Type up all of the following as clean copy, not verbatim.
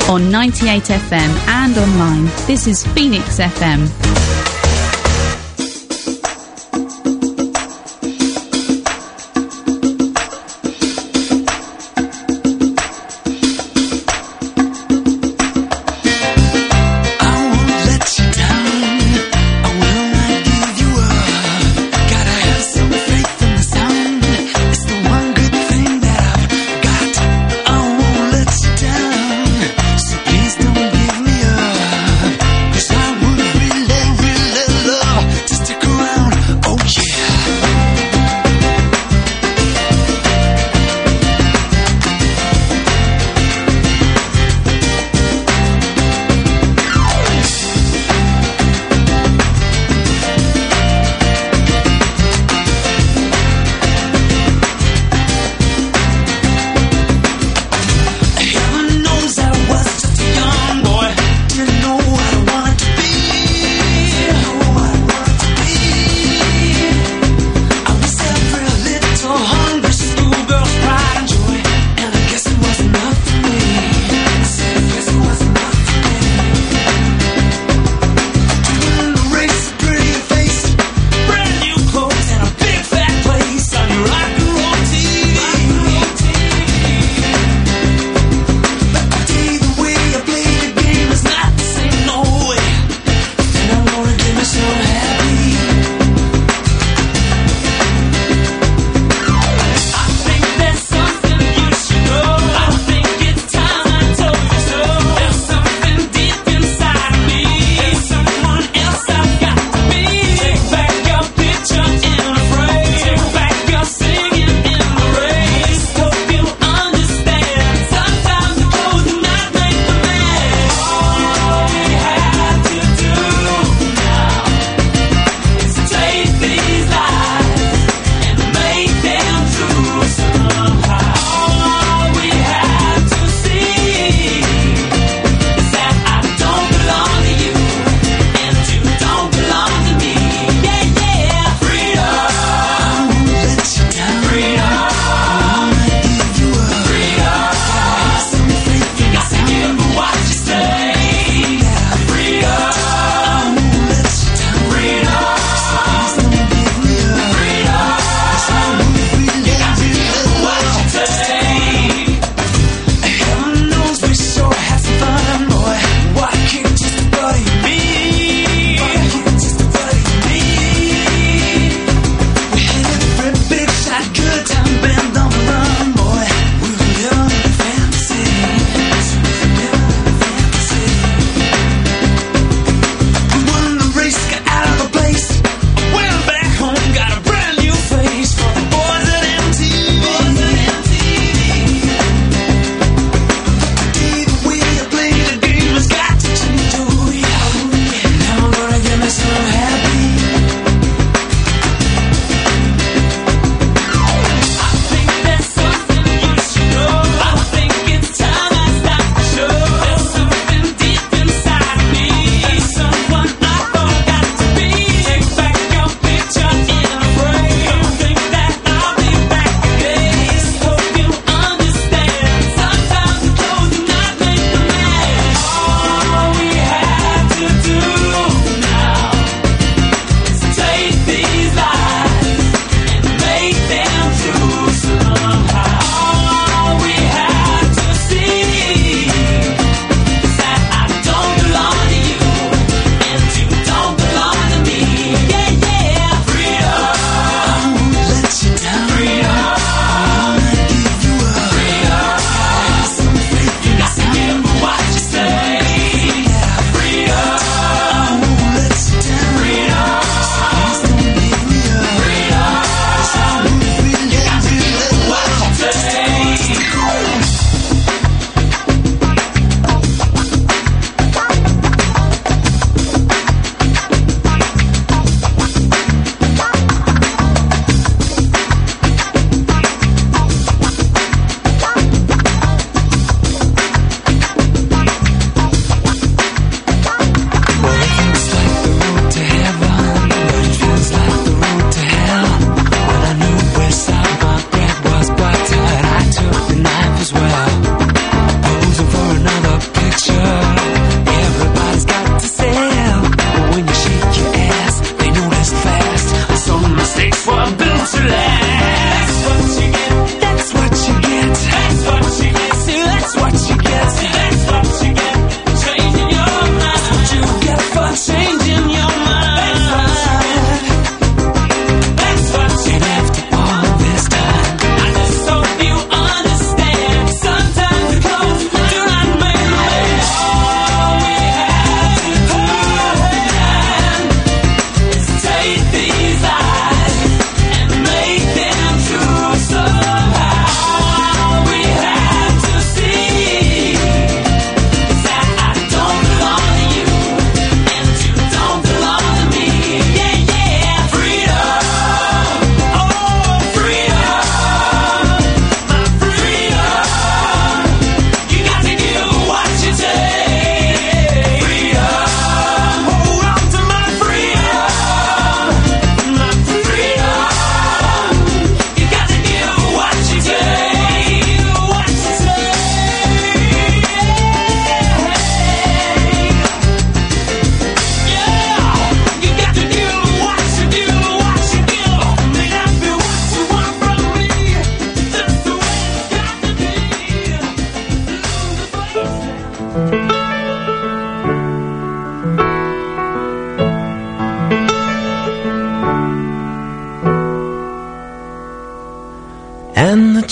on 98 FM and online. This is Phoenix FM. Please don't give me up, 'cause I would really, really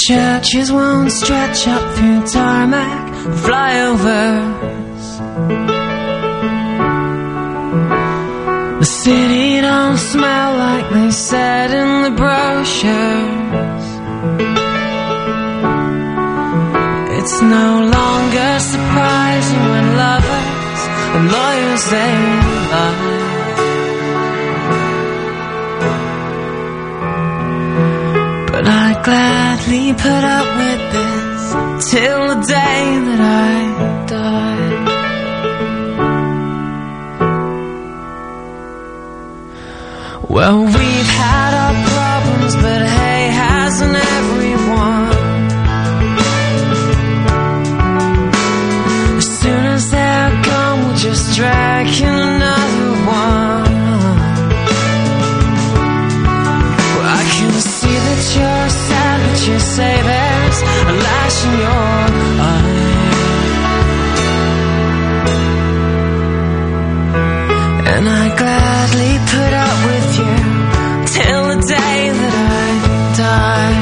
churches won't stretch up through tarmac flyovers. The city don't smell like they said in the brochures. It's no longer surprising when lovers and lawyers they lie. But I'd gladly put up with this till the day that I die. Well, we've had our problems, but hey, hasn't everyone? As soon as they're gone, we'll just drag in another one. Well, I can see that you're sad, but you say there's a lash in your eye. And I gladly put up with you till the day that I die.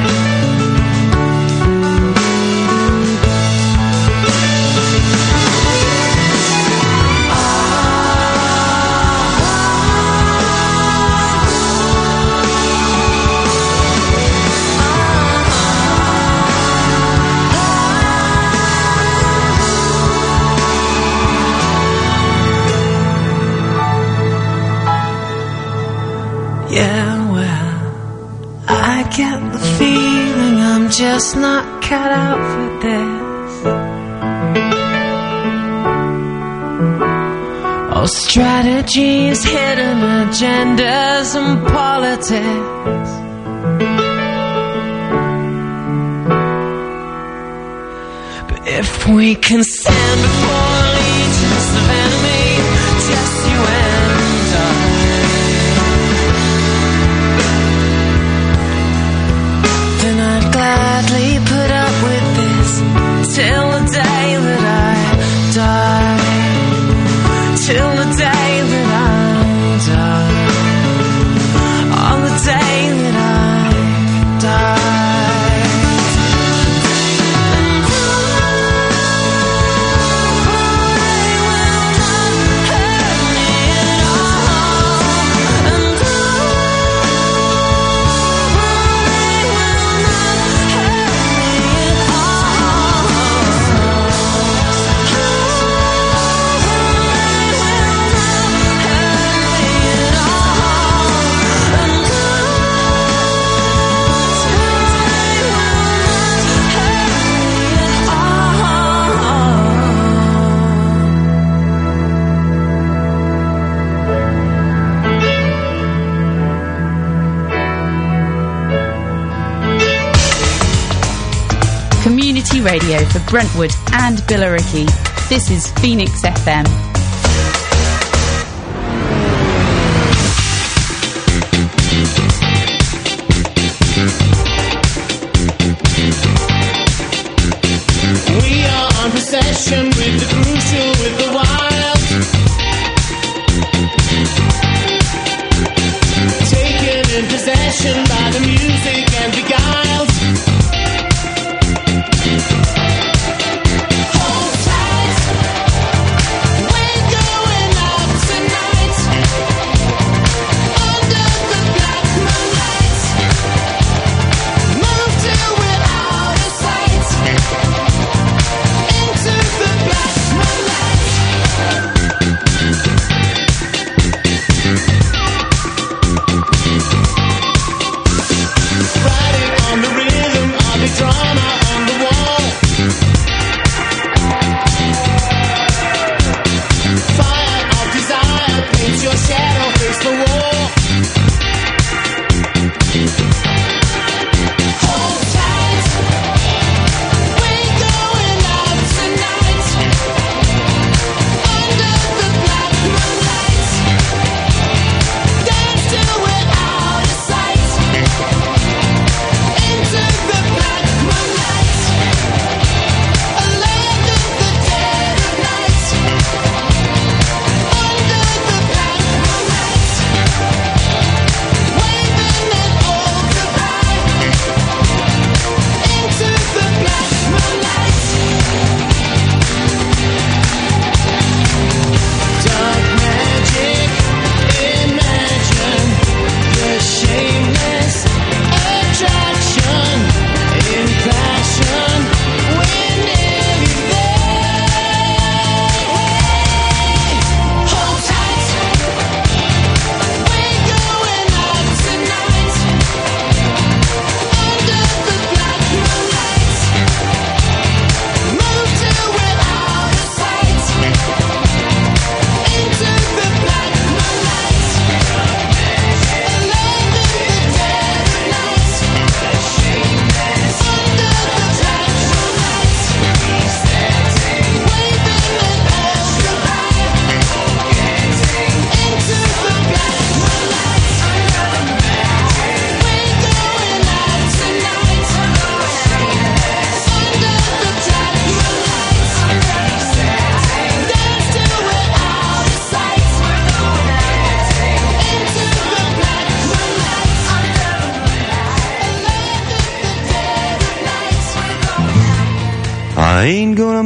Yeah, well, I get the feeling I'm just not cut out for this. All strategies, hidden agendas and politics. But if we can stand before legions of enemy, just you and I, then I'd gladly put up with this till the day that I die. Till the day that I die. On the day that I die. Community radio for Brentwood and Billericay. This is Phoenix FM. We are on possession with the crucial, with the wild. Taken in possession by the music and beguiled. Hold tight, we're going out tonight. Under the black moonlight. Move till we're out of sight. Into the black moonlight.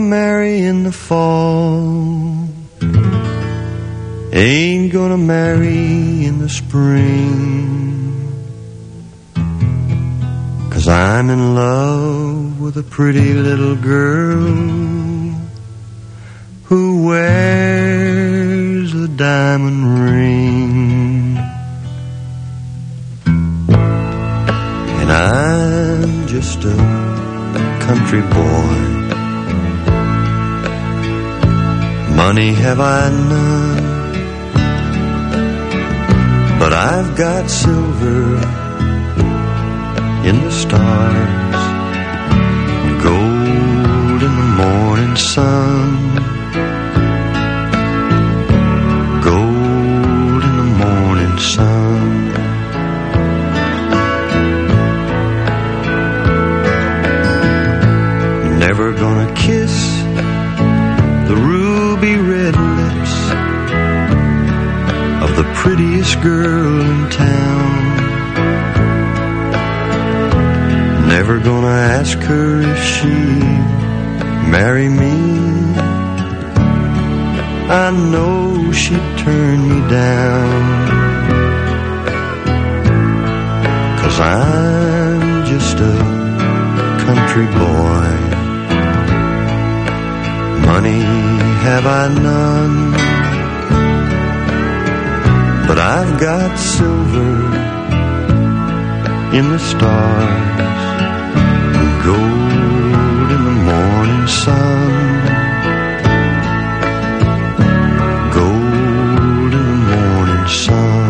marry in the fall, ain't gonna marry in the spring, 'cause I'm in love with a pretty little girl who wears a diamond ring. And I'm just a country boy, money have I none, but I've got silver in the stars, gold in the morning sun, gold in the morning sun. Never gonna kiss the ruby red lips of the prettiest girl in town. Never gonna ask her if she'd marry me. I know she'd turn me down, 'cause I'm just a country boy, money have I none, but I've got silver in the stars, gold in the morning sun, gold in the morning sun.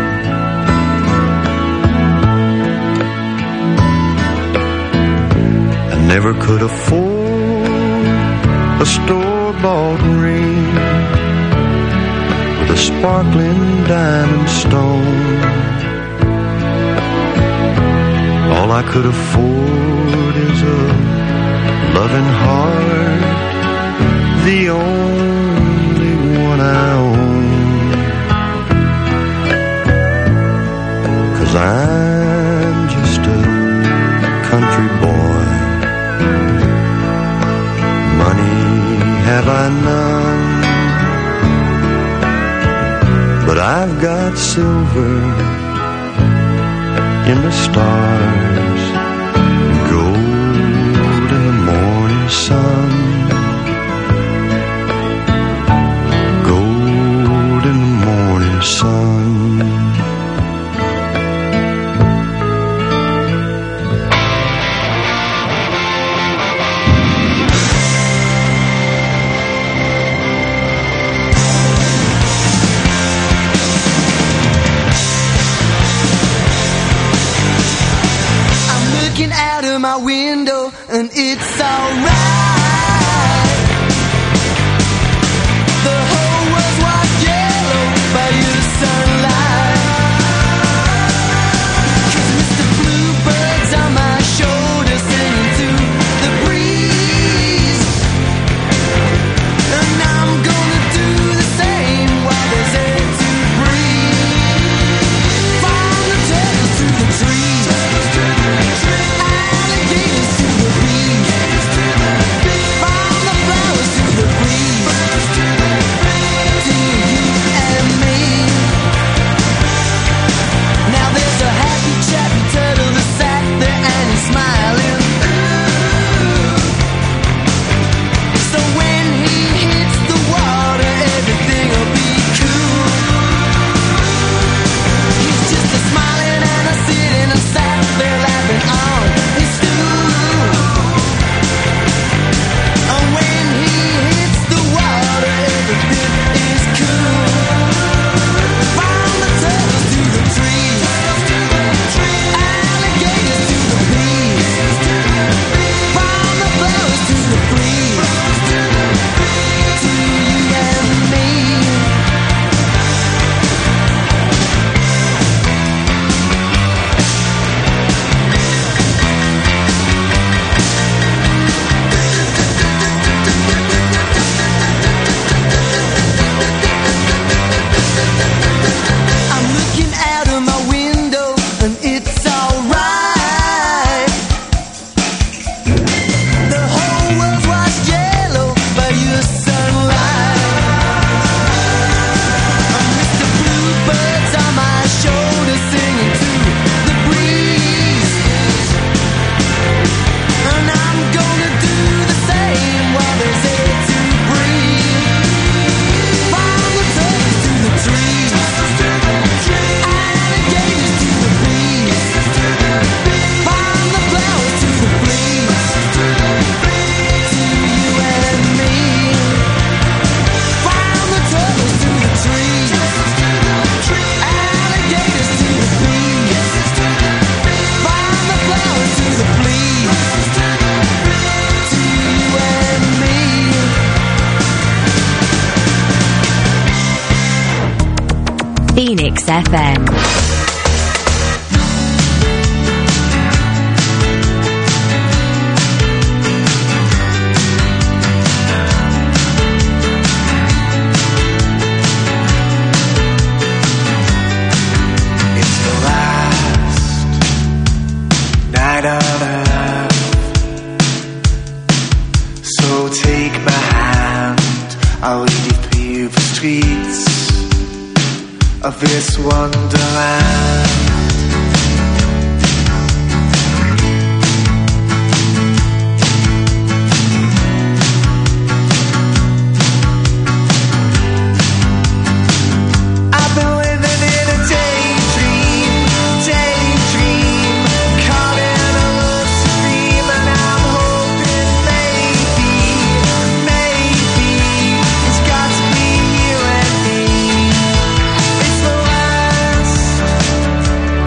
I never could afford a store-bought ring with a sparkling diamond stone. All I could afford is a loving heart, the only one I own. 'Cause I'm just a country boy, money have I none, but I've got silver in the stars, gold in the morning sun, gold in the morning sun. Out of my window and it's alright. Phoenix FM. I'll lead you through the streets of this wonderland. I've been living in a daydream, caught in a lucid dream, and I'm hoping maybe it's got to be you and me. It's the last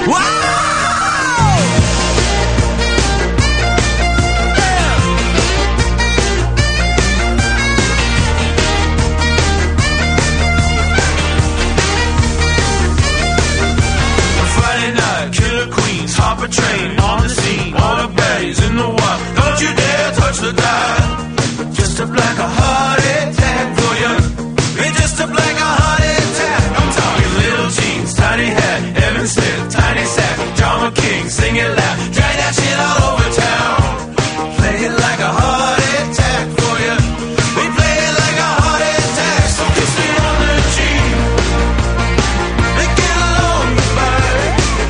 Train on the scene, all the baddies in the wild. Don't you dare touch the dial. Just a black a heart attack for you. It's just a black a heart attack. I'm talking little jeans, tiny hat, Evan Smith, tiny sack, John McKing, sing it loud, drag that shit all over town. Play it like a heart attack for you. We play it like a heart attack. So kiss me on the cheek. They get along goodbye.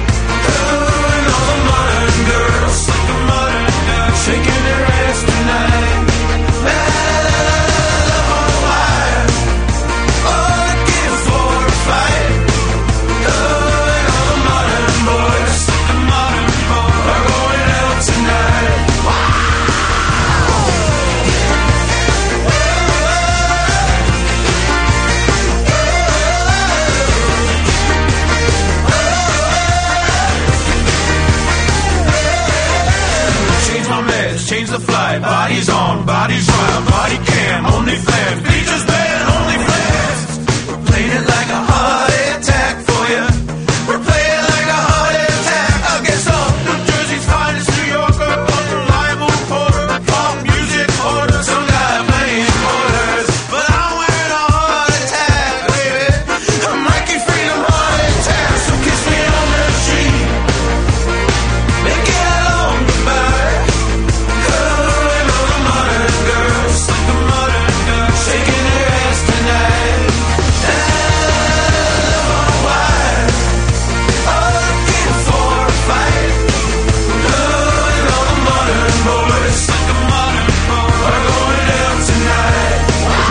Shaking their ass tonight. La la la la la, oh why? Oh, looking for a fight. Oh, and all the modern boys, the modern boys are going out tonight. Change the flight, bodies on, bodies round, body cam, only flames, features band, only flames. We're playing it like a heart attack for you. We're playing like a heart attack against all New Jersey's finest New Yorker, unreliable reporter, pop music order, some guy playing quarters. But I'm wearing a heart attack, baby. I'm Mikey Freedom heart attack, so kiss me on the cheek. Make it along goodbye. Shaking their ass tonight. Why? Oh, looking for a fight. Oh, and all the modern boys, like the modern boys, are going out tonight.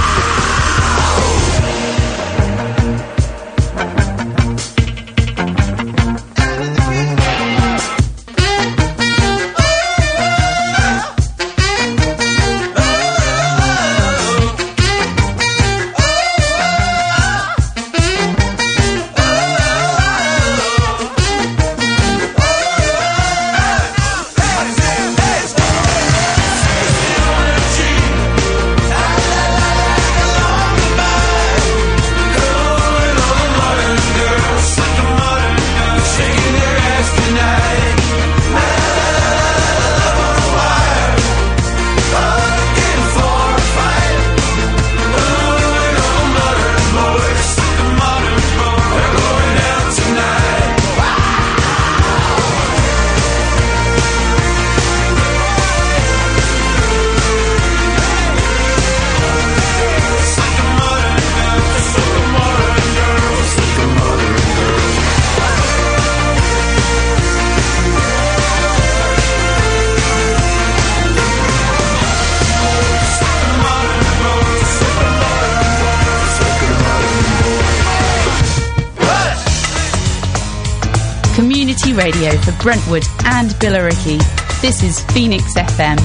Community radio for Brentwood and Billericay. This is Phoenix FM.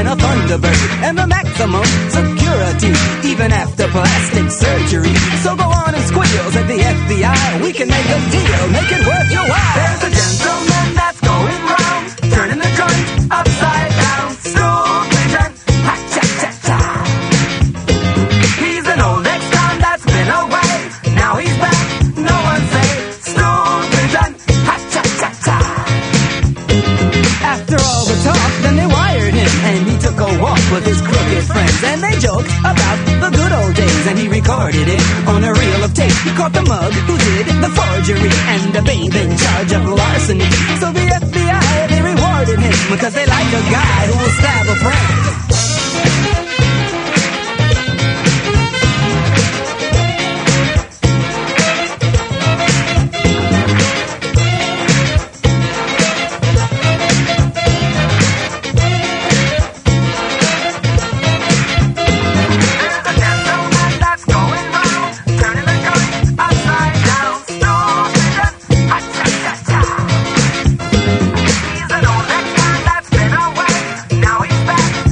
Thunderbird and the maximum security, even after plastic surgery. So go can make a deal, make it worth your while. There's a gentleman that's going round, turning the joint upside down. Stool pigeon, ha-cha-cha-cha. He's an old ex-con that's been away. Now he's back, no one say. Stool pigeon, ha-cha-cha-cha. After all the talk, then they wired him, and he took a walk with his crooked friends, and they joked about the good old days, and he recorded it on a reel of tape. He caught the mug who did the forgery, and the babe in charge of larceny. So the FBI, they rewarded him, because they like a guy who will stab a friend. He's an old ex-con that's been away. Now he's back.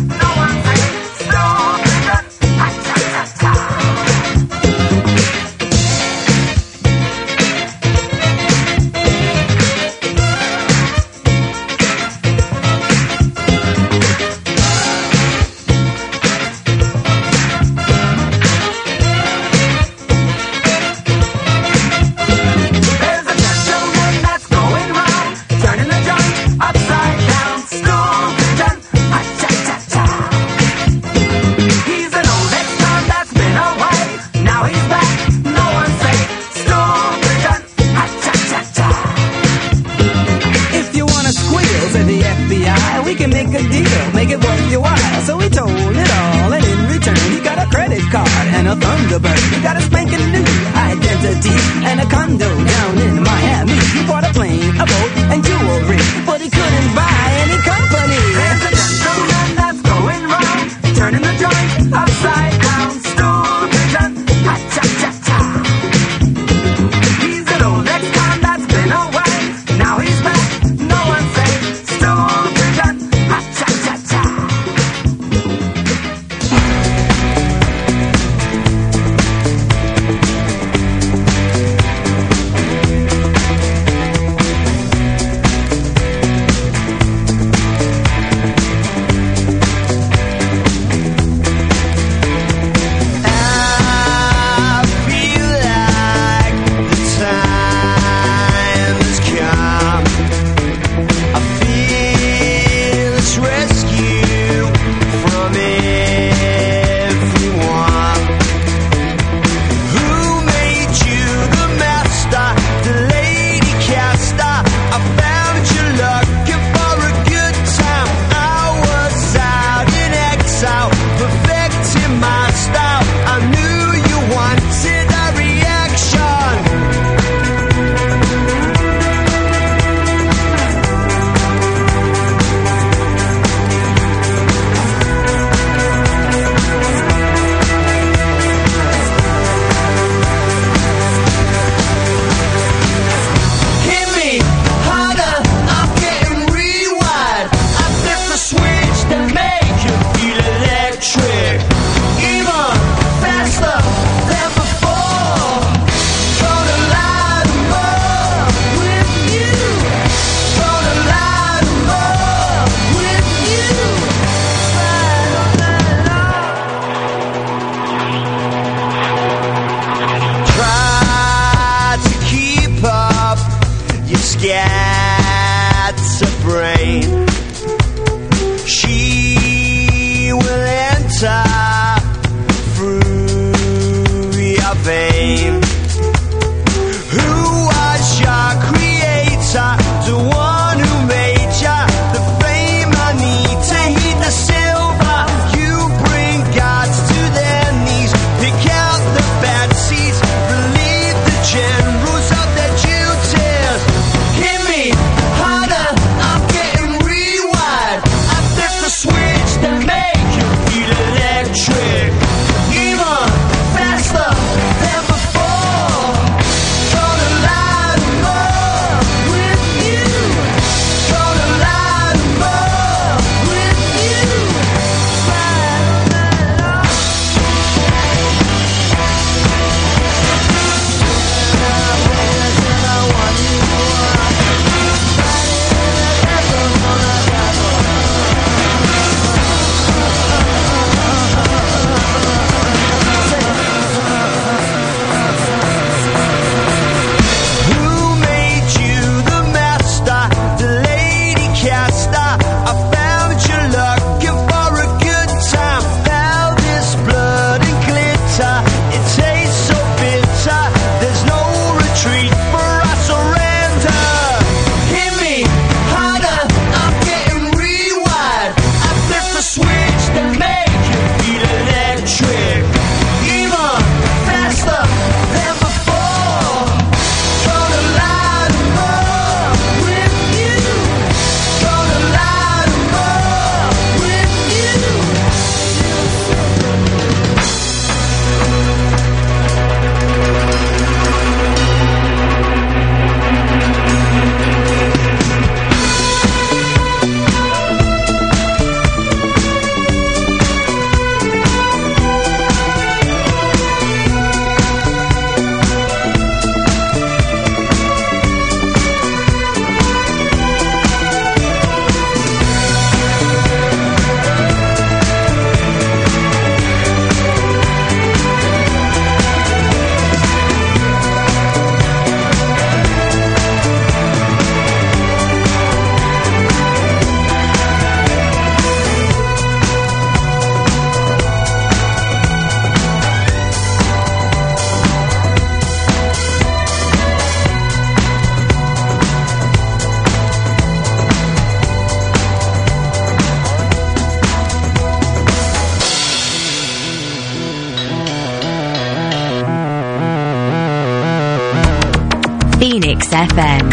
Phoenix FM.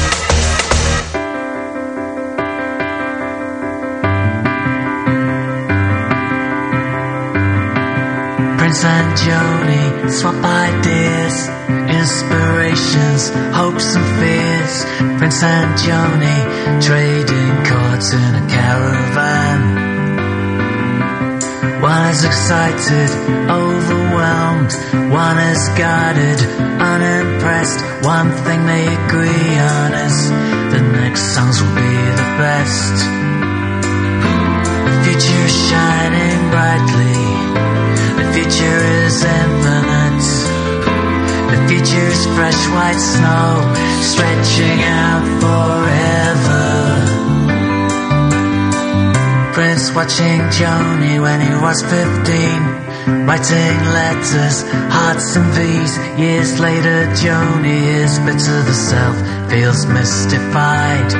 Prince and Joni swap ideas, inspirations, hopes and fears. Prince and Joni trading cards in a caravan. One is excited, overwhelmed. One is guarded, unimpressed. One thing they agree on is the next songs will be the best. The future is shining brightly. The future is infinite. The future is fresh white snow, stretching out forever. Prince watching Joni when he was 15, writing letters, hearts and V's. Years later Joni is bitter the self, feels mystified.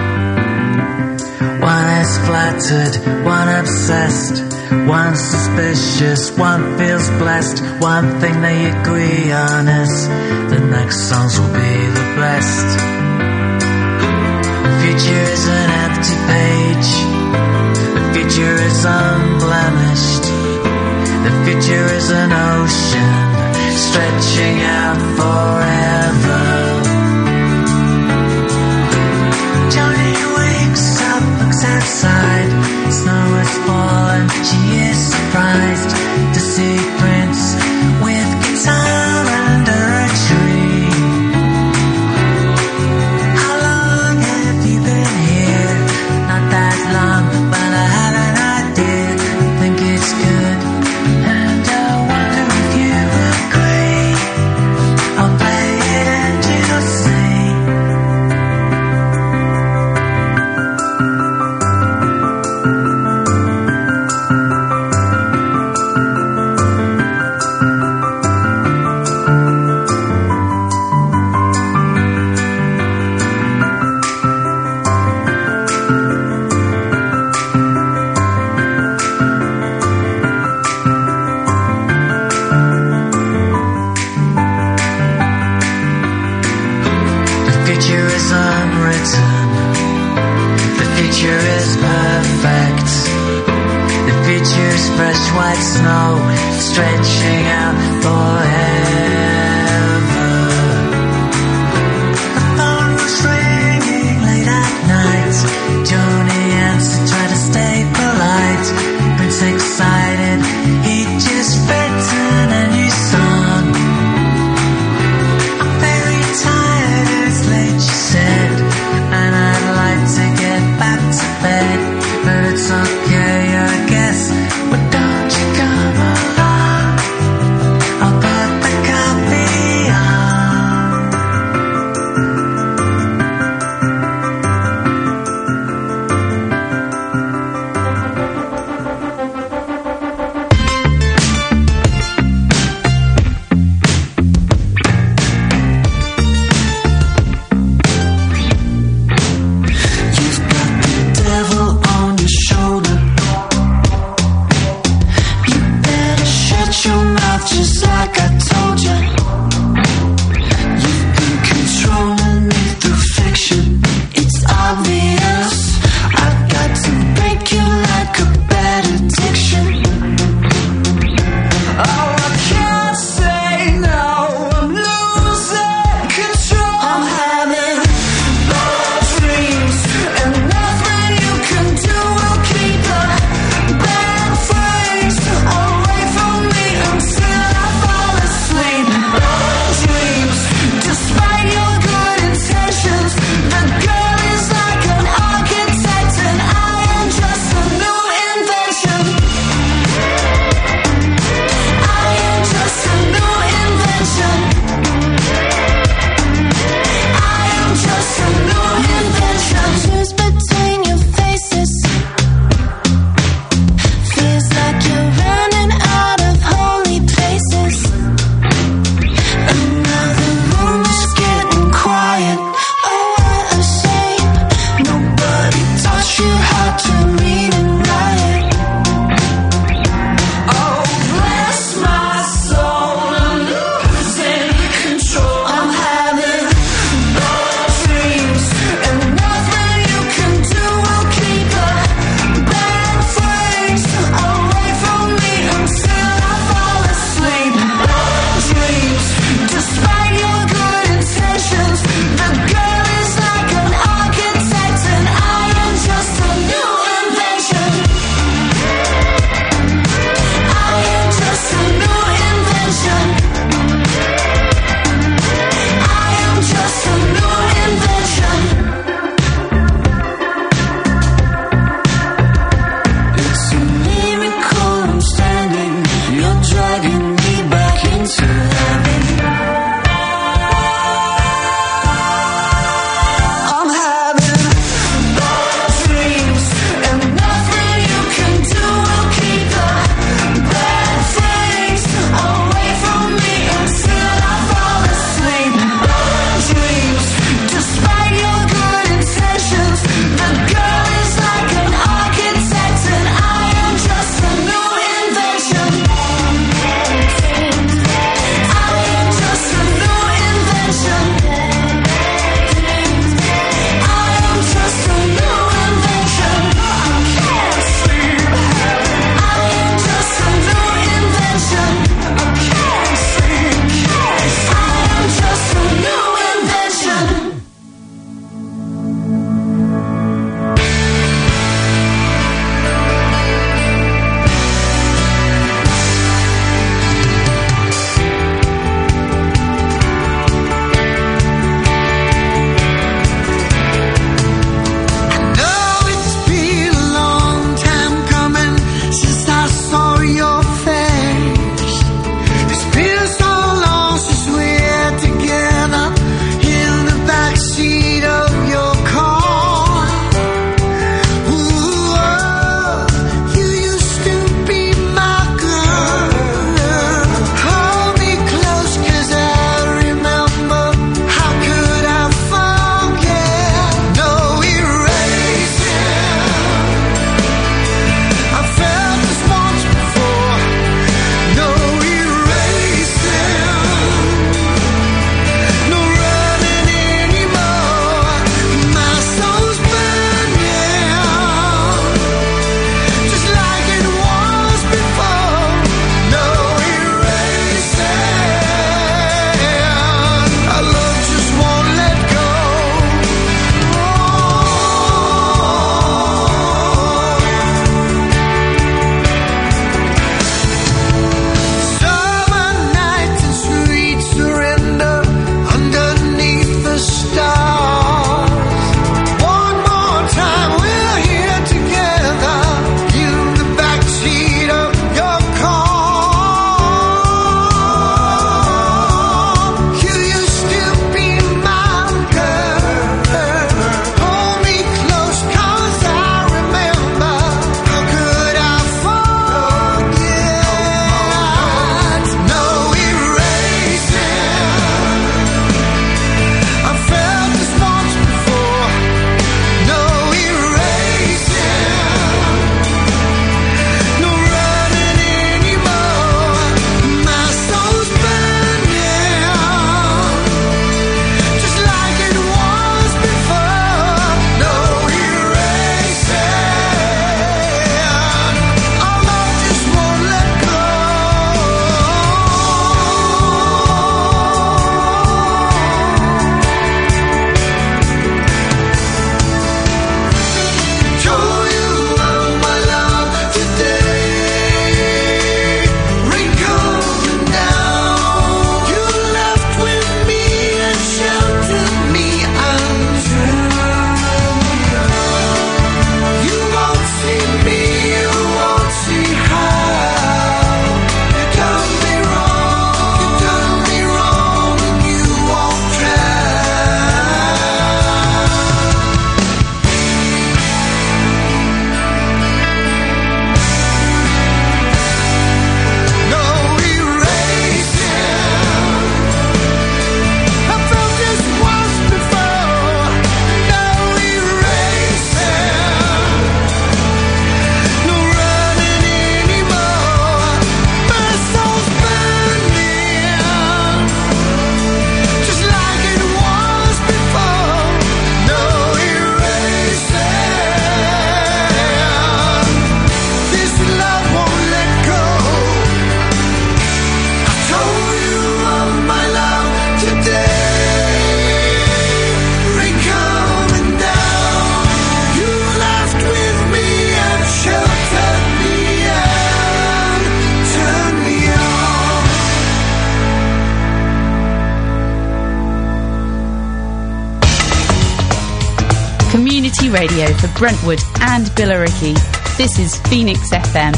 One is flattered, one obsessed. One suspicious, one feels blessed. One thing they agree on is the next songs will be the best. The future is an empty page. The future is unblemished. The future is an ocean stretching out forever. Joni wakes up, looks outside. Snow has fallen, she is surprised to see Prince with guitar under a tree. How long have you been here? Not that long, but I have an idea. Think it's good, and I wonder if you agree. I'll play it and you'll sing. White snow stretching out forever. The phone was ringing late at night. Joni answered, tried to stay polite. Prince excited, he'd just written a new song. I'm very tired, it's late, she said, and I'd like to get back to bed, but it's okay, I guess. But don't you come along, I'll put the car community radio for Brentwood and Billericay. This is Phoenix FM.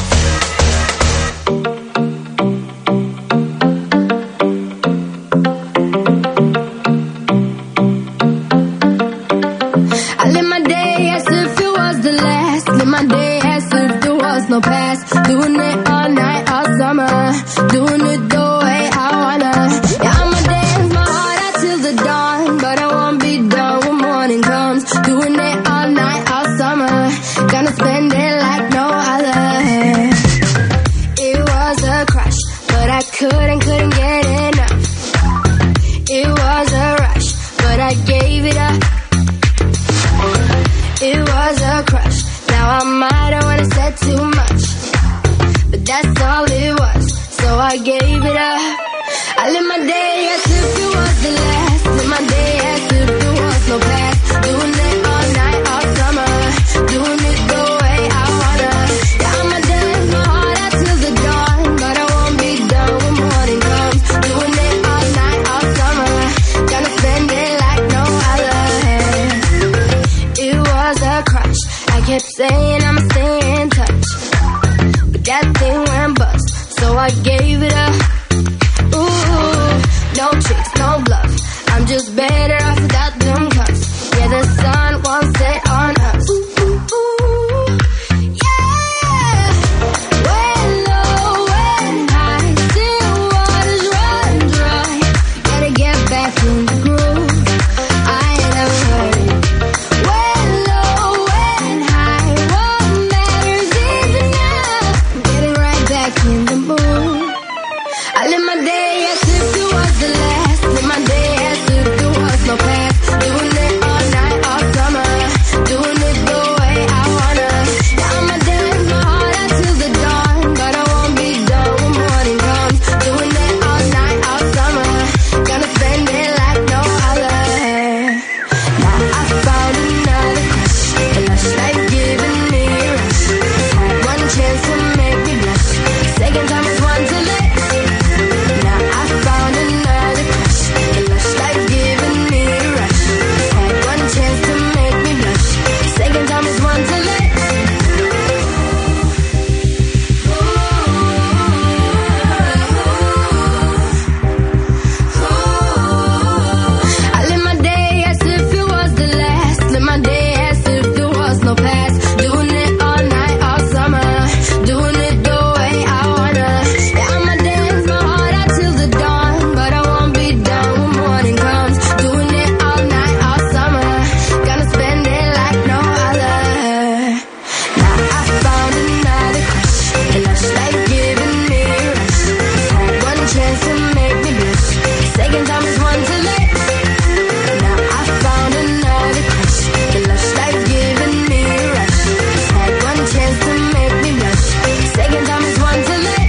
I live my day as if it was the last. Live my day as if there was no past. Doing it all night, all summer. Doing it the way I wanna. Yeah, I'ma dance my heart out till the dawn, but I won't be done when morning comes. Doing it all night, all summer. Gonna spend it like no other. It was a crush, but I couldn't get enough. It was a rush, but I gave it up. It was a crush. Now I might have wanna said too much, but that's all it was, so I gave it up. I live my day as if it was the last. Live my day as if there was no past. Doing it all night, all summer. Doing it the way I wanna. Yeah, I'ma dance my heart out till the dawn, but I won't be done when morning comes. Doing it all night, all summer. Gonna spend it like no other. It was a crush. I kept saying I'ma stay in touch, but that thing went bust, so I gave it up. Ooh, no tricks, no bluff. I'm just better off without them cuffs. Yeah, the sun won't set on us. Yeah. When low, when high, still waters run dry. Gotta get back in the groove. I ain't never heard it. When low, when high, what matters is enough. Getting right back in the mood. I live my day as if it was the last. Live my day as if there was no past. Doing it all night, all summer. Doing it the way I wanna. Yeah, I'ma dance my heart out till the dawn, but I won't be done when morning comes. Doing it all night, all summer. Gonna spend it like no other. Now I found another crush, a lush life giving me a rush. Had one chance to make me blush. Second time is one too late. Now I found another crush, a lush life giving me a rush. Had one chance to make me blush. Second time is one too late. I live my day as if it was the last. Live my day as if there was no past. Doing it all night, all summer. Doing it the way I wanna. Yeah, I'ma dance my heart out till the dawn, but I won't be done when morning comes. Doing it all night, all summer. Gonna spend it like no other. Now I found another crush, a lush life giving me a rush. Had one chance to make me blush. Second time is one too late. Now I found another crush, a lush life giving me a rush. Had one chance to make me blush. Second time is one too late.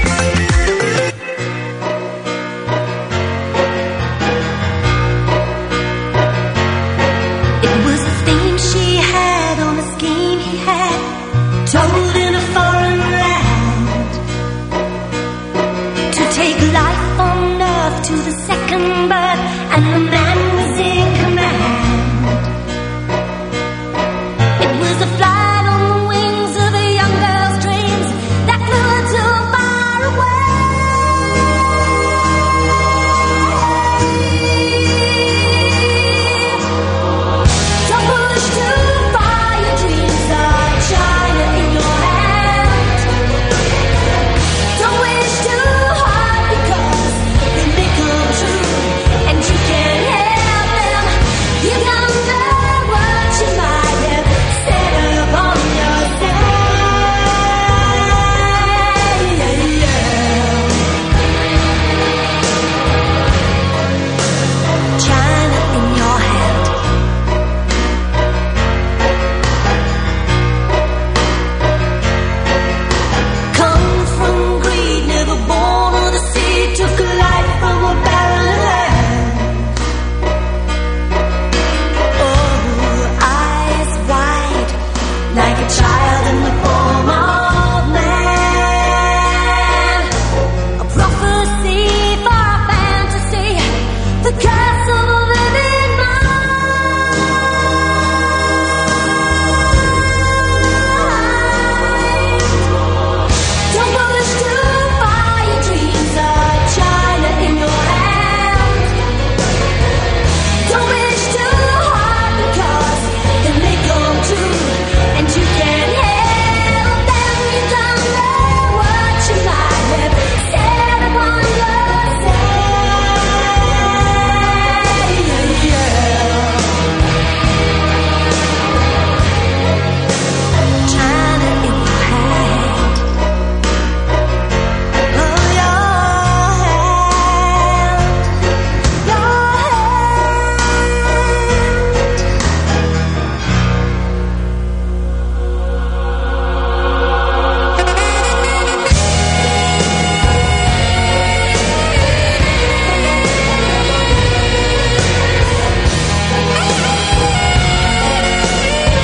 It was a theme she had on a scheme he had, told in a foreign land, to take life on earth to the second birth, and the man was in command. It was a flight on the wings of a young girl's dreams that flew her too far away. Don't push too far, your dreams are China in your hand. Don't wish too hard because they may come true, and you can't help them. You don't know what you might have set upon yourself. China in your hand. Come from greed, never born of the sea, took a life from a barren land. Oh, eyes wide, like a child in the form of man. A prophecy for a fantasy, the curse